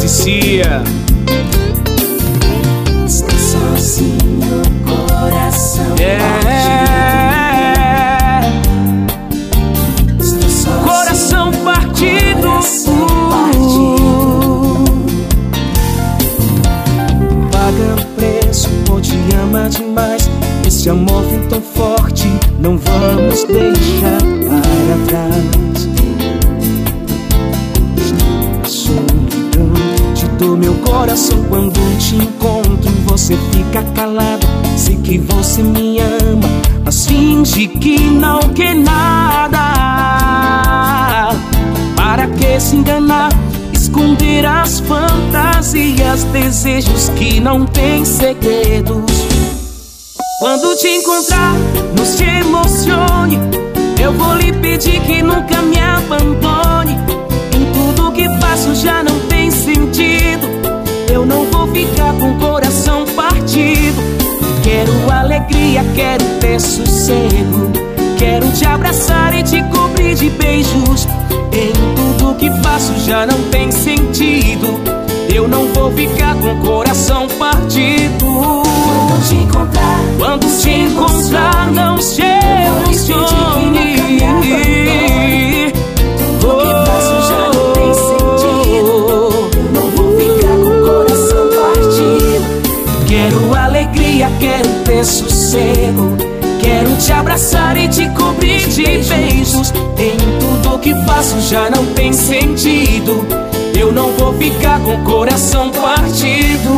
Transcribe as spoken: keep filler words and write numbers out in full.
Cicia. Estou sozinho, coração É, partido. Estou sozinho, coração partido. coração partido. Paga preço ou te ama demais. Esse amor vem tão forte, não vamos deixar para trás. A solidão te dou meu coração. Quando te encontro você fica calado. Sei que você me ama, mas finge que não quer nada. Para que se enganar? Esconder as fantasias, desejos que não têm segredos. Quando te encontrar, nos te emocione. Eu vou lhe pedir que nunca me abandone. Em tudo que faço já não tem sentido. Eu não vou ficar com o coração partido. Quero alegria, quero ter sossego. Quero te abraçar e te cobrir de beijos. Em tudo que faço já não tem sentido. Eu não vou ficar com o coração partido. Quando te encontrar, Quando te encontrar, não se emocione. tudo que faço já não tem sentido. Eu não vou ficar com o coração partido. Quero alegria, quero ter sossego. Quero te abraçar e te cobrir de beijos. Em tudo que faço já não tem sentido. Eu não vou ficar com o coração partido.